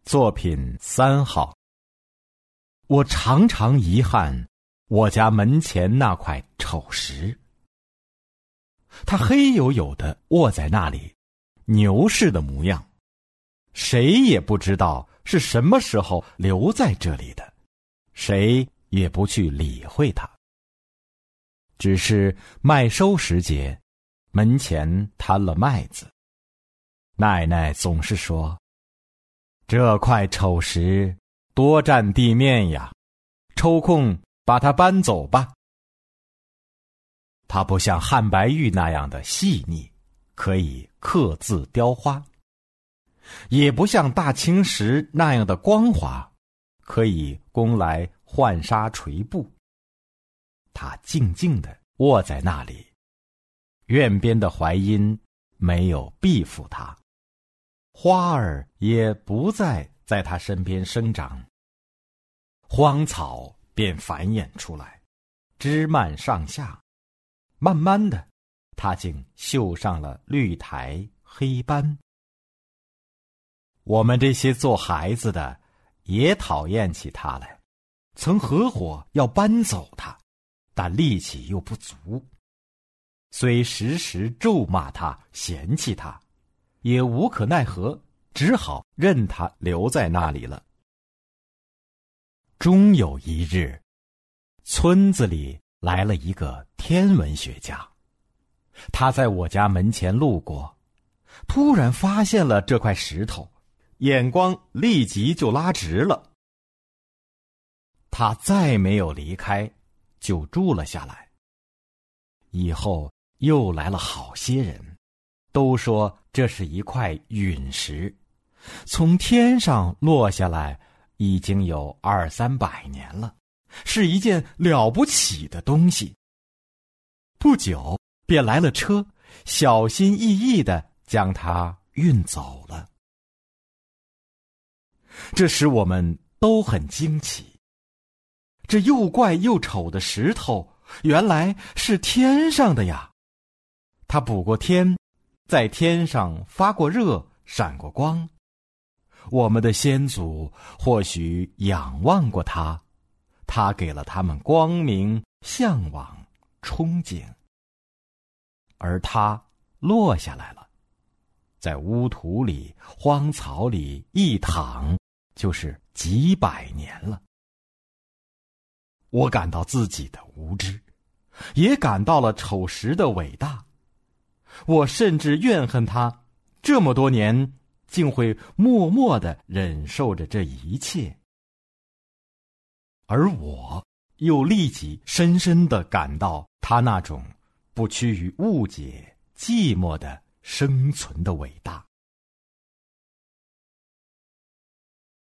作品3号。我常常遗憾我家门前那块丑石，它黑黝黝地卧在那里，牛似的模样，谁也不知道是什么时候留在这里的，谁也不去理会它。只是麦收时节，门前摊了麦子，奶奶总是说，这块丑石多占地面呀，抽空把它搬走吧。它不像汉白玉那样的细腻，可以刻字雕花，也不像大青石那样的光滑，可以供来浣纱垂布。它静静地卧在那里，院边的槐荫没有庇护它，花儿也不再在它身边生长，荒草便繁衍出来，枝蔓上下，慢慢的，它竟绣上了绿苔黑斑。我们这些做孩子的也讨厌起它来，曾合伙要搬走它，但力气又不足，虽时时咒骂它嫌弃它，也无可奈何，只好任它留在那里了。终有一日，村子里来了一个天文学家，他在我家门前路过，突然发现了这块石头，眼光立即就拉直了。他再没有离开，就住了下来。以后又来了好些人，都说这是一块陨石，从天上落下来已经有200-300年了，是一件了不起的东西。不久便来了车，小心翼翼地将它运走了。这使我们都很惊奇，这又怪又丑的石头原来是天上的呀！它补过天，在天上发过热，闪过光。我们的先祖或许仰望过它，它给了他们光明、向往、憧憬。而它落下来了，在污土里、荒草里一躺，就是几百年了。我感到自己的无知，也感到了丑石的伟大。我甚至怨恨它这么多年竟会默默地忍受着这一切。而我又立即深深地感到他那种不屈于误解、寂寞的生存的伟大。